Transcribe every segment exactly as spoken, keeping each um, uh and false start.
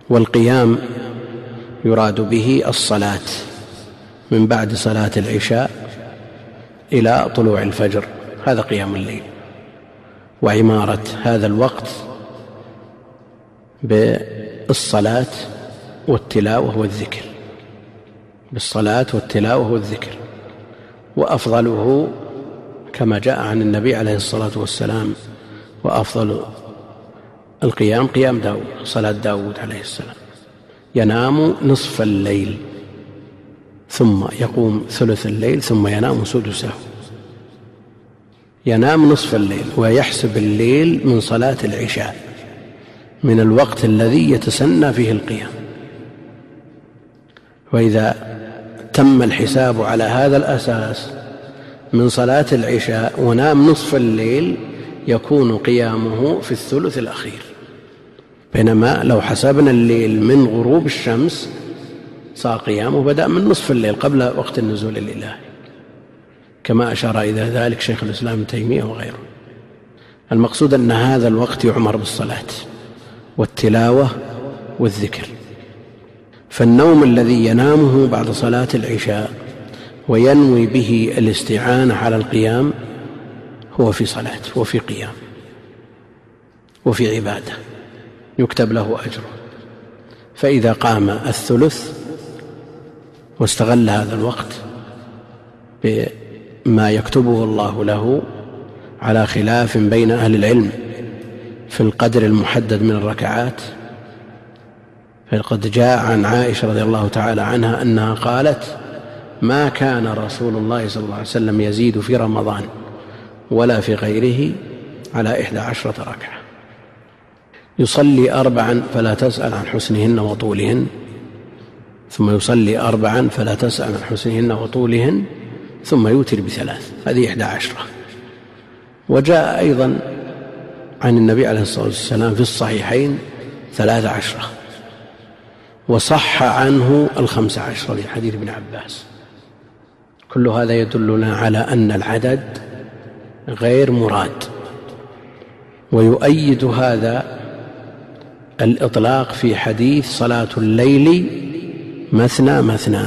والقيام يراد به الصلاة من بعد صلاة العشاء إلى طلوع الفجر، هذا قيام الليل، وعمارة هذا الوقت بالصلاة والتلاوة والذكر، بالصلاة والتلاوة والذكر. وأفضله كما جاء عن النبي عليه الصلاة والسلام، وأفضل القيام قيام داود، صلاة داود عليه السلام، ينام نصف الليل ثم يقوم ثلث الليل ثم ينام سدسه، ينام نصف الليل ويحسب الليل من صلاة العشاء، من الوقت الذي يتسنى فيه القيام. وإذا تم الحساب على هذا الأساس من صلاة العشاء ونام نصف الليل يكون قيامه في الثلث الأخير، بينما لو حسبنا الليل من غروب الشمس صار قيامه بدأ من نصف الليل قبل وقت النزول الإلهي، كما أشار إلى ذلك شيخ الإسلام ابن تيمية وغيره. المقصود أن هذا الوقت يعمر بالصلاة والتلاوة والذكر. فالنوم الذي ينامه بعد صلاة العشاء وينوي به الاستعانة على القيام هو في صلاة وفي قيام وفي عبادة يكتب له أجره. فإذا قام الثلث واستغل هذا الوقت بما يكتبه الله له، على خلاف بين أهل العلم في القدر المحدد من الركعات، فقد جاء عن عائشة رضي الله تعالى عنها أنها قالت: ما كان رسول الله صلى الله عليه وسلم يزيد في رمضان ولا في غيره على إحدى عشرة ركعة، يصلي أربعا فلا تسأل عن حسنهن وطولهن، ثم يصلي أربعا فلا تسأل عن حسنهن وطولهن، ثم يوتر بثلاث، هذه إحدى عشرة. وجاء أيضا عن النبي عليه الصلاة والسلام في الصحيحين ثلاث عشرة، وصح عنه الخمس عشرة في حديث ابن عباس. كل هذا يدلنا على أن العدد غير مراد، ويؤيد هذا الإطلاق في حديث صلاة الليل مثنى مثنى،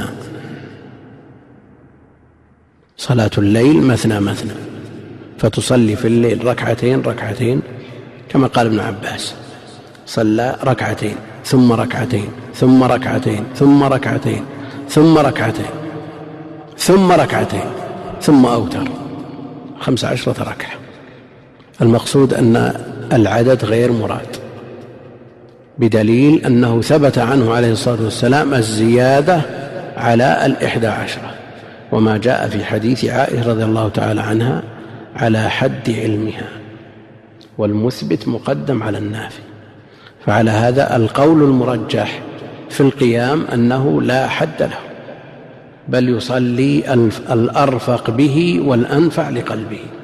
صلاة الليل مثنى مثنى، فتصلي في الليل ركعتين ركعتين كما قال ابن عباس، صلى ركعتين ثم ركعتين ثم ركعتين ثم ركعتين ثم ركعتين ثم ركعتين ثم أوتر، خمس عشرة ركعة. المقصود أن العدد غير مراد، بدليل أنه ثبت عنه عليه الصلاة والسلام الزيادة على الإحدى عشرة، وما جاء في حديث عائشة رضي الله تعالى عنها على حد علمها، والمثبت مقدم على النافي. فعلى هذا القول المرجح في القيام أنه لا حد له، بل يصلي الأرفق به والأنفع لقلبه.